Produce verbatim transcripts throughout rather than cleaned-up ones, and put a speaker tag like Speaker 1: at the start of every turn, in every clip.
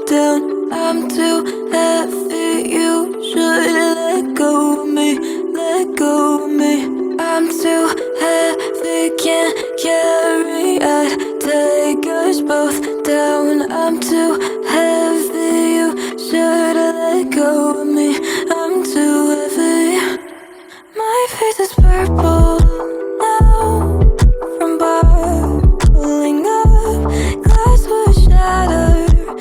Speaker 1: down. I'm too heavy, you should let go of me, let go of me. I'm too heavy, can't carry, I'd take us both down. I'm too heavy, you should let go of me. I'm too heavy. My face is purple now from bottling up. Glass will shatter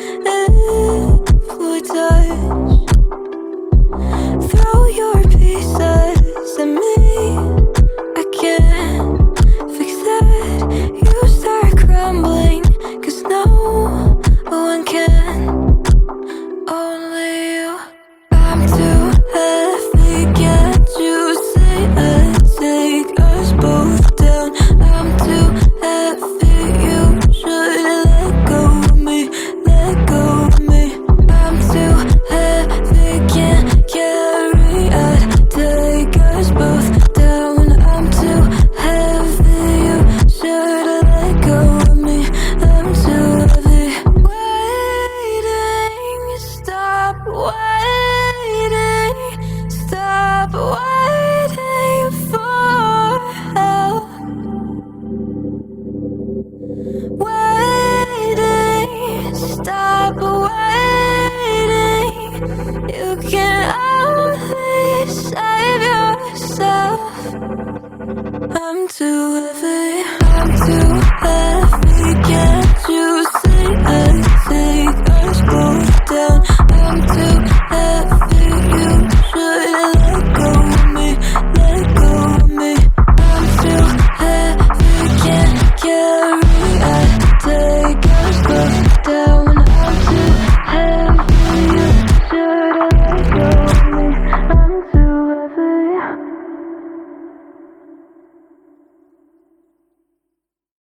Speaker 1: if we touch. Throw your pieces at me, I can't fix that. You start crumbling, cause no one can, only you. I'm too heavy, can't you see I take us both down? I'm too heavy, you should let go of me, let go of me. I'm too heavy, can't carry, I'd take us both down. I'm too heavy, you should let go of me. I'm too heavy. Waiting, stop waiting, stop waiting for help. Waiting, stop waiting. You can only save yourself. I'm too heavy.